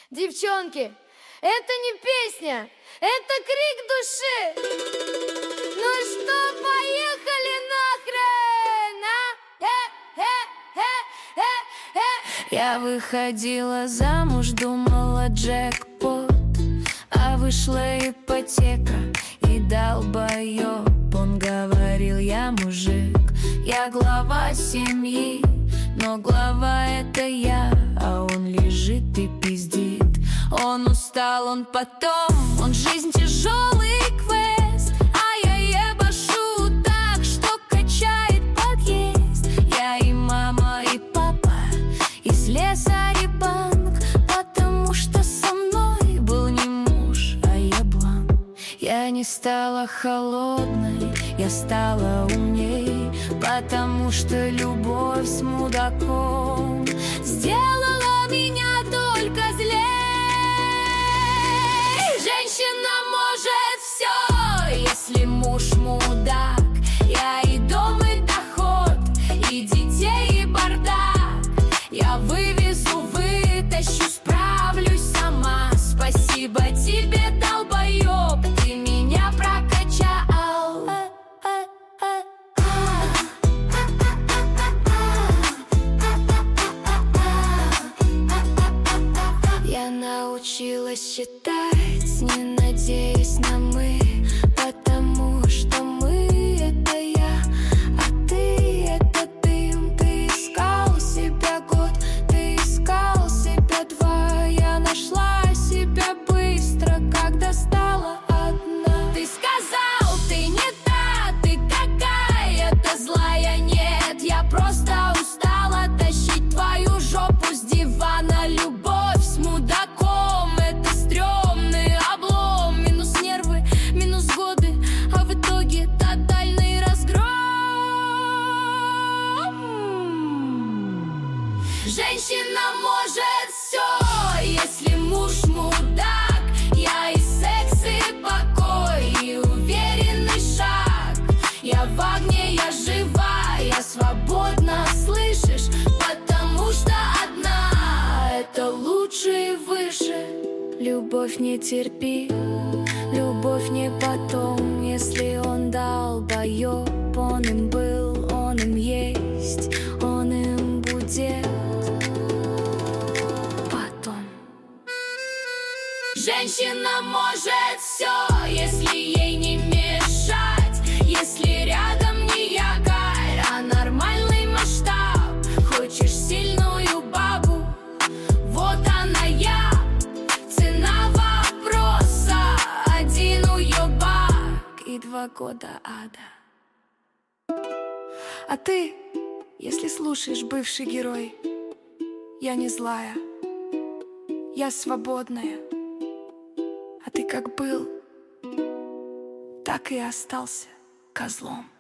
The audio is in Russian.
Девчонки, это не песня, это крик души. Ну что, поехали нахрен, а? Я выходила замуж, думала джекпот, а вышла ипотека и долбоёб. Он говорил: я мужик, я глава семьи, но глава это я, а он лежит и пиздит. Он устал, он потом, он жизнь тяжелый квест, а я ебашу так, что качает подъезд. Я и мама, и папа из леса ребанк, потому что со мной был не муж, а еблан. Я не стала холодной, я стала умней, потому что любовь с мудаком сделала меня только злей. Женщина может все, если муж мудак. Я и дом, и доход, и детей, и бардак. Я вывезу, вытащу, справлюсь сама. Спасибо тебе, долбоёб, ты меня прокачал. Я научилась считать, не надеясь на «мы», потому что мы — это я, а ты — это дым. Ты искал себя год, ты искал себя два. Я нашла себя быстро, когда стала одна. Ты сказал, ты не та, ты какая-то злая. Нет, я просто устала тащить твою жопу с дивана. Любовь с мудаком — это стрёмный облом. Минус нервы, минус годы, а в итоге тотальный разгром. Женщина может все, если муж мудак. Я и секс, и покой, и уверенный шаг. Я в огне, я жива, я свободна, слышишь? Потому что одна — это лучше и выше. Любовь не терпи, любовь не потом. Если он долбоёб, он им был, он им есть, он им будет потом. Женщина может все, если ей не мешать, если рядом не якорь, а нормальный масштаб. Хочешь сильную бабу? Вот она я. Цена вопроса — один уёбак и 2 года ада. А ты, если слушаешь, бывший герой, я не злая, я свободная. А ты как был, так и остался козлом.